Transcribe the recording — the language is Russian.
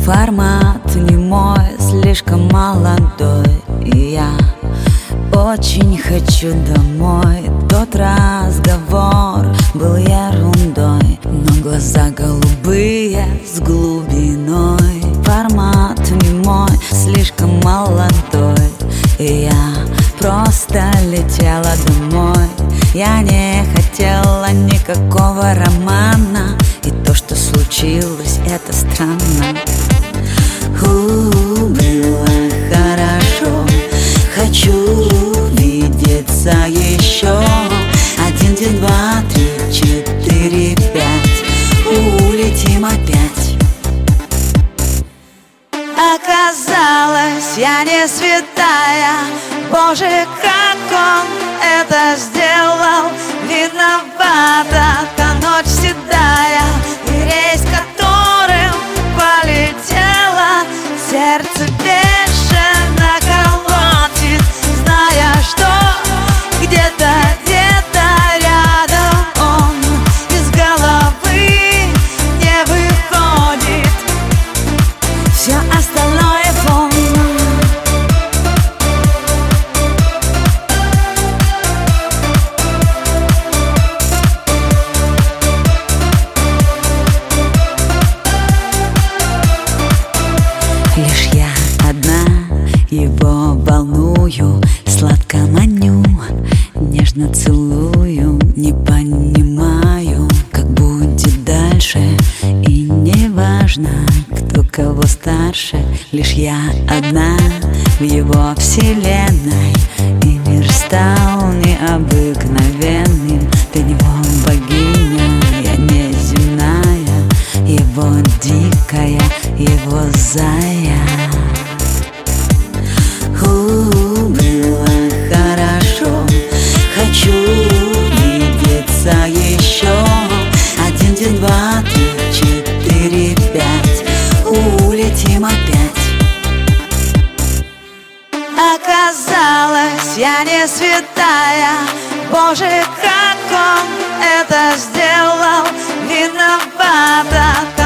Формат не мой, слишком молодой, и я очень хочу домой. Тот разговор был ерундой, но глаза голубые с глубиной. Формат не мой, слишком молодой, и я просто летела домой. Я не хотела никакого романа, и то, что случилось, это странно. Было хорошо, хочу увидеться еще. 1, 2, 3, 4, 5, улетим опять. Оказалось, я не святая. Боже, как он это сделал. Виновата та ночь седая, и рейс, которым полетела. Сердце бешено колотит, зная, что где-то рядом он. Из головы не выходит, все остальное фон. Лишь я одна его волную, сладко маню, нежно целую. Не понимаю, как будет дальше, и не важно, кто кого старше. Лишь я одна в его вселенной, и мир стал необыкновенным. Для него богиня, я неземная, его дикая, его зая. Было хорошо, хочу увидеться еще. 1, 2, 3, 4, 5, улетим опять. Оказалось, я не святая. Боже, как он это сделал. Виновата